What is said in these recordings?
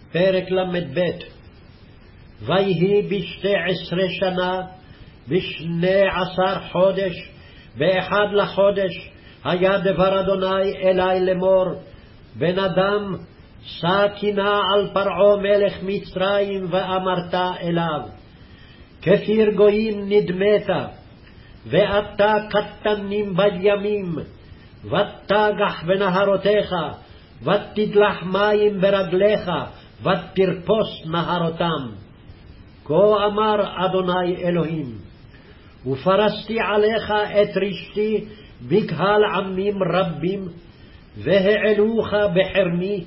פרק ל"ב. ויהי ב12 שנה, ב12 חודש, ב1 לחודש, היה דבר אדוני אלי לאמור, בן אדם, שא קינה על פרעה מלך מצרים, ואמרת אליו, כפיר גויים נדמת, ואתה קטנים בימים, ותגח בנהרותיך, ותדלח מים ברגליך, ותרפוס נהרותם. כה אמר אדוני אלוהים, ופרסתי עליך את רשתי בקהל עמים רבים, והעלוך בחרמי,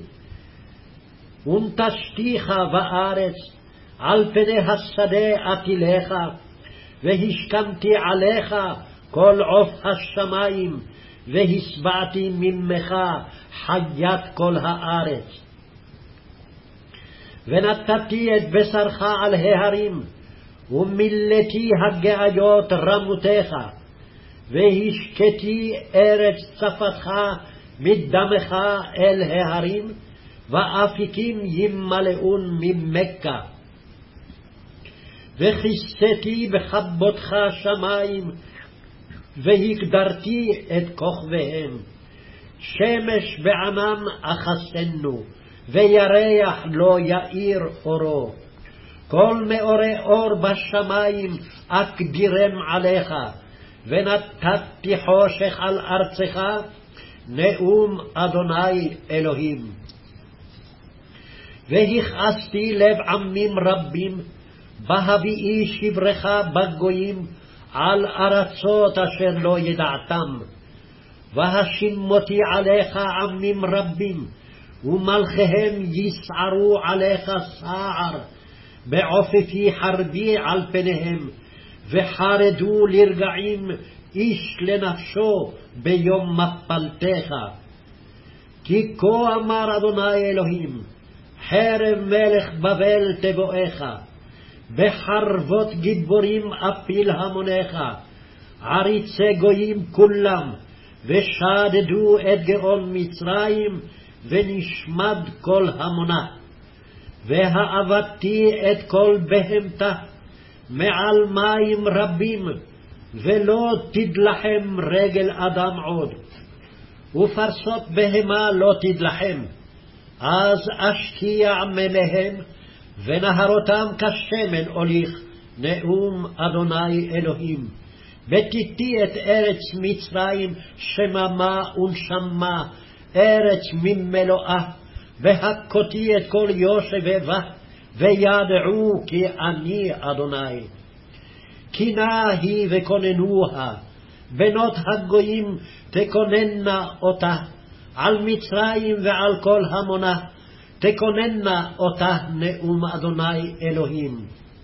ונטשתיך בארץ, על פני השדה אטילך, והשכמתי עליך כל עוף השמים, והשבעתי ממך חיית כל הארץ. ונתתי את בשרך על ההרים, ומילאתי הגאיות רמותיך, והשקתי ארץ צפתך מדמך אל ההרים, ואפיקים ימלאון ממכה. וכיסיתי בחבותך שמים, והגדרתי את כוכביהם. שמש בענן אחסנו, וירח לא יאיר אורו. כל מאורי אור בשמים אקדירם עליך, ונתתי חושך על ארצך, נאום אדוני אלוהים. והכעסתי לב עמים רבים, בהביאי שברך בגויים, על ארצות אשר לא ידעתם. והשימותי עליך עמים רבים, ומלכיהם יסערו עליך סער, בעופפי חרבי על פניהם, וחרדו לרגעים איש לנפשו ביום מפלתך. כי כה אמר אדוני אלוהים, חרב מלך בבל תבואך, בחרבות גיבורים אפיל המונך, עריצי גויים כולם, ושדדו את גאון מצרים, ונשמד כל המונה. והאבדתי את כל בהמתה מעל מים רבים, ולא תדלחם רגל אדם עוד, ופרסות בהמה לא תדלחם. אז אשקיע מימיהם, ונהרותם כשמן אוליך, נאום אדוני אלוהים. בתיתי את ארץ מצרים שממה ונשמה, ארץ ממלואה, והכותי את כל יושבי בה, וידעו כי אני אדוני. קינה היא וכוננוה, בנות הגויים תכוננה אותה, על מצרים ועל כל המונה, תכוננה אותה, נאום אדוני אלוהים.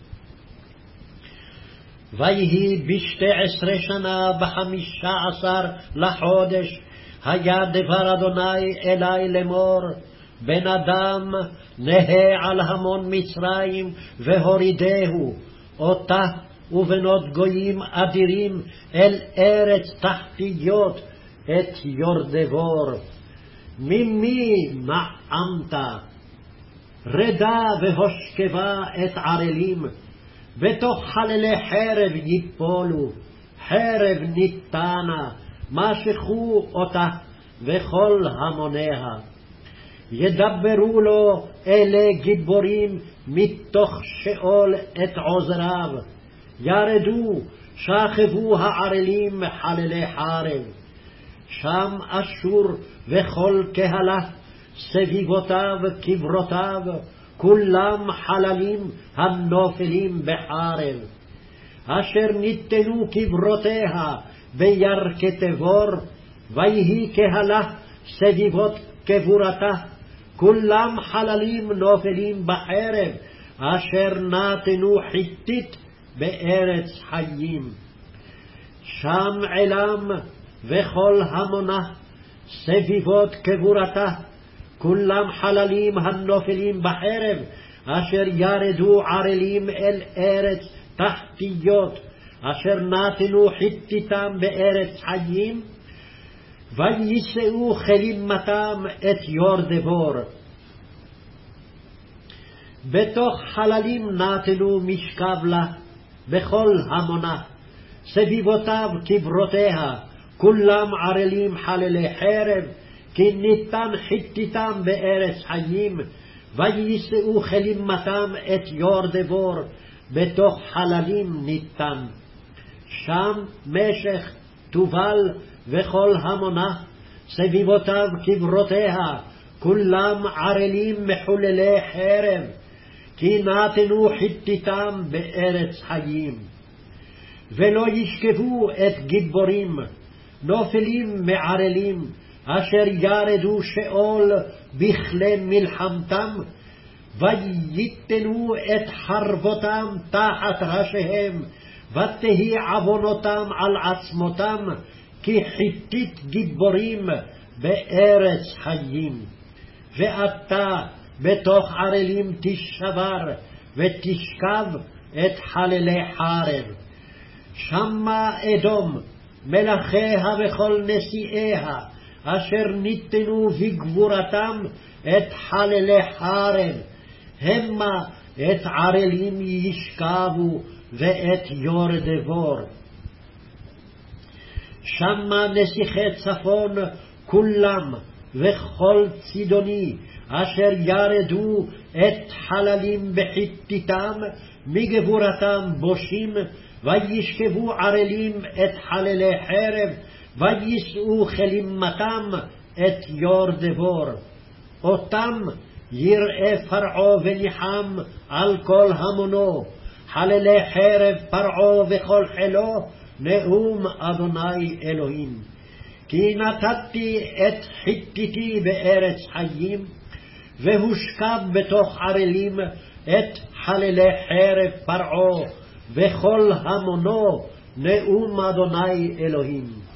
ויהי ב12 שנה, ב15 לחודש, היה דבר אדוני אלי לאמור, בן אדם, נהה על המון מצרים, והורידהו, אותה ובנות גויים אדירים, אל ארץ תחתיות, את יורדבור. ממי נעמת? רדה והושכבה את ערלים, בתוך חללי חרב ייפולו, חרב ניתנה, משכו אותה וכל המוניה. ידברו לו אלה גיבורים מתוך שאול את עוזריו, ירדו, שכבו הערלים חללי חרב. שם אשור וכל קהלה, סביבותיו קברותיו, כולם חללים הנופלים בחרב. אשר ניתנו קברותיה בירכי תבור, ויהי קהלה סביבות קבורתה, כולם חללים נופלים בחרב, אשר נתנו חיתית בארץ חיים. שם עילם וכל המונה, סביבות קבורתה, כולם חללים הנופלים בחרב, אשר ירדו ערלים אל ארץ תחתיות, אשר נתנו חיתיתם בארץ חיים, ויישאו כלימתם את יורדבור. בתוך חללים נתנו משכב לה, בכל המונה. סביבותיו קברותיה, כולם ערלים חללי חרב, כי ניתן חיתיתם בארץ חיים, ויישאו כלימתם את יור דבור, בתוך חללים ניתן. שם משך תובל וכל המונה, סביבותיו קברותיה, כולם ערלים מחוללי חרב, כי נתנו חיתיתם בארץ חיים. ולא ישכבו את גיבורים, נופלים מערלים, אשר ירדו שאול בכלי מלחמתם, ויתנו את חרבותם תחת ראשיהם, ותהי עוונותם על עצמותם, כי חיתית גיבורים בארץ חיים. ואתה בתוך ערלים תשבר, ותשכב את חללי חרב. שמה אדום, מלכיה וכל נשיאיה, אשר ניתנו בגבורתם את חללי חרב, המה את ערלים ישכבו ואת יור דבור. שמה נסיכי צפון כולם וכל צידוני, אשר ירדו את חללים בחיתיתם, מגבורתם בושים, וישכבו ערלים את חללי חרב, ויישאו כלימתם את יור דבור. אותם יראה פרעה וניחם על כל המונו, חללי חרב פרעה וכל חילו, נאום אדוני אלוהים. כי נתתי את חיתיתי בארץ חיים, והושכב בתוך ערלים את חללי חרב פרעה וכל המונו, נאום אדוני אלוהים.